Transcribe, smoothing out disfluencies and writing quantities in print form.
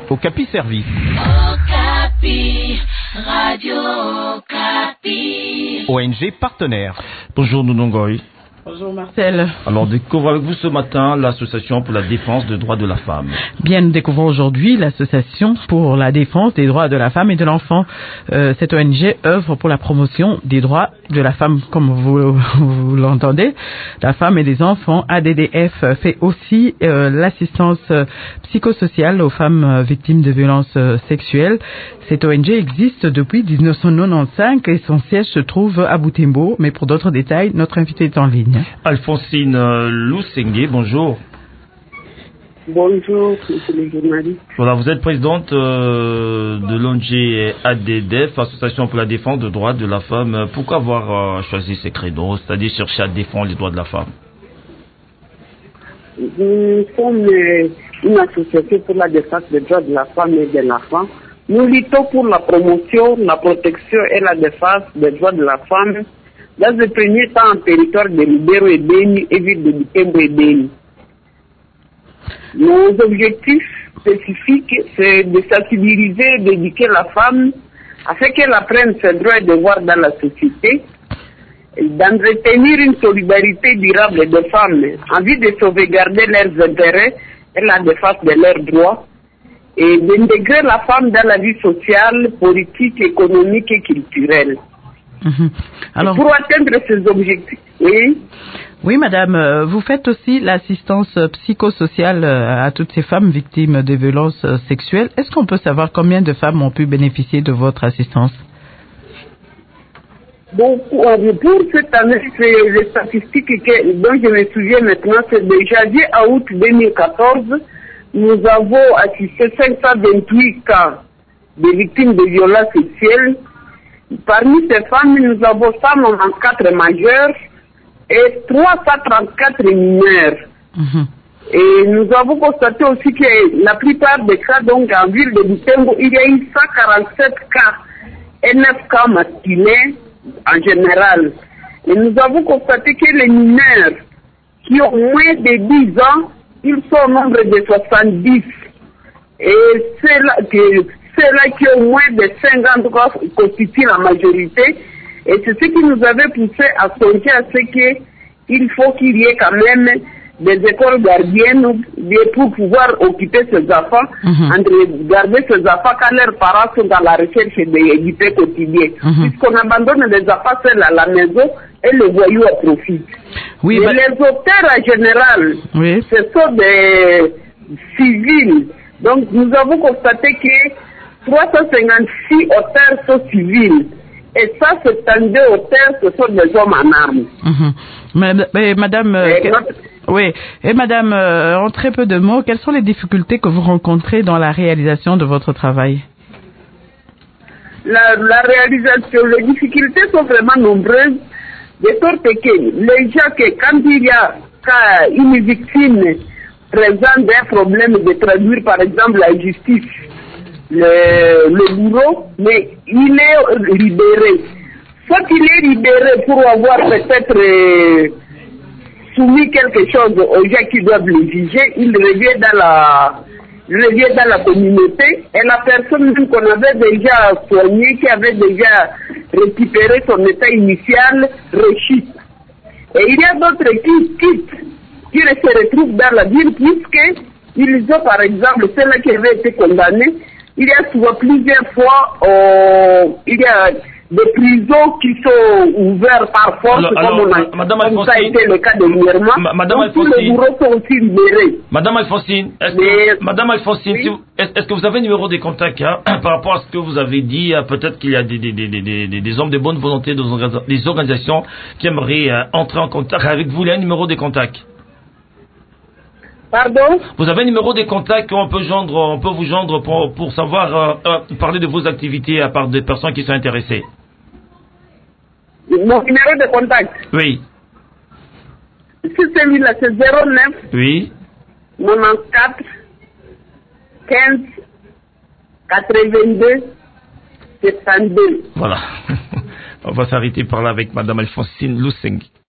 Okapi Service. Okapi, Radio Okapi. ONG partenaire. Bonjour Nounongoy. Bonjour Marcel. Alors, découvre avec vous ce matin l'Association pour la défense des droits de la femme. Bien, nous découvrons aujourd'hui l'Association pour la défense des droits de la femme et de l'enfant. Cette ONG œuvre pour la promotion des droits de la femme, comme vous l'entendez, la femme et des enfants. ADDF fait aussi l'assistance psychosociale aux femmes victimes de violences sexuelles. Cette ONG existe depuis 1995 et son siège se trouve à Butembo. Mais pour d'autres détails, notre invité est en ligne. Alphonsine Lousengue, bonjour. Bonjour, monsieur le journaliste. Voilà, vous êtes présidente de l'ONG ADDF, Association pour la défense des droits de la femme. Pourquoi avoir choisi ces créneaux, c'est-à-dire chercher à défendre les droits de la femme? Nous sommes une association pour la défense des droits de la femme et de l'enfant. Nous luttons pour la promotion, la protection et la défense des droits de la femme dans le premier temps en territoire de Lubero et Beni et ville de Butembo et Beni. Nos objectifs spécifiques, c'est de sensibiliser et d'éduquer la femme afin qu'elle apprenne ses droits et devoirs dans la société, d'entretenir une solidarité durable des femmes en vue de sauvegarder leurs intérêts et la défense de leurs droits, et d'intégrer la femme dans la vie sociale, politique, économique et culturelle. Alors, pour atteindre ces objectifs, oui, madame, vous faites aussi l'assistance psychosociale à toutes ces femmes victimes de violences sexuelles. Est-ce qu'on peut savoir combien de femmes ont pu bénéficier de votre assistance? Bon, pour cette année, c'est les statistiques dont je me souviens maintenant, c'est déjà à août 2014, nous avons assisté 528 cas de victimes de violences sexuelles. Parmi ces femmes, nous avons 194 majeurs et 334 mineurs. Et nous avons constaté aussi que la plupart des cas, donc en ville de Butembo, il y a eu 147 cas et 9 cas masculins en général. Et nous avons constaté que les mineurs qui ont moins de 10 ans, ils sont au nombre de 70. Et ceux-là qui ont moins de 5 ans constituent la majorité. Et c'est ce qui nous avait poussé à songer à ce qu'il faut qu'il y ait quand même des écoles gardiennes pour pouvoir occuper ces enfants, garder ces enfants quand leurs parents sont dans la recherche des faits quotidiens. Puisqu'on abandonne les enfants seuls à la maison et les voyous en profitent. Oui, mais les auteurs en général, ce sont des civils. Donc nous avons constaté que 356 auteurs sont civils. Et ça, c'est 32 auteurs, ce sont des hommes en armes. Madame, oui. Et madame, en très peu de mots, quelles sont les difficultés que vous rencontrez dans la réalisation de votre travail? La réalisation, les difficultés sont vraiment nombreuses, de sorte que les gens, quand il y a une victime présente un problème de traduire par exemple la justice, le bourreau, mais il est libéré. Soit il est libéré pour avoir peut-être soumis quelque chose aux gens qui doivent le juger, il revient dans la communauté et la personne qu'on avait déjà soignée, qui avait déjà récupéré son état initial, rechute. Et il y a d'autres qui quittent, qui se retrouvent dans la ville puisqu'ils ont par exemple ceux-là qui avaient été condamnés. Il y a souvent plusieurs fois, il y a des prisons qui sont ouvertes par force, comme ça a été le cas de Mierma. Madame Alphonsine, tous les bourreaux sont aussi libérés. Madame Alphonsine, est-ce que vous avez un numéro de contact par rapport à ce que vous avez dit? Peut-être qu'il y a des hommes de bonne volonté, des organisations qui aimeraient entrer en contact avec vous. Il y a un numéro de contact? Pardon? Vous avez un numéro de contact qu'on peut vous joindre pour savoir parler de vos activités à part des personnes qui sont intéressées? Mon numéro de contact? Oui. C'est celui-là, c'est 09 oui 94 15 82 72. Voilà. On va s'arrêter par là avec Madame Alphonsine Lousengue.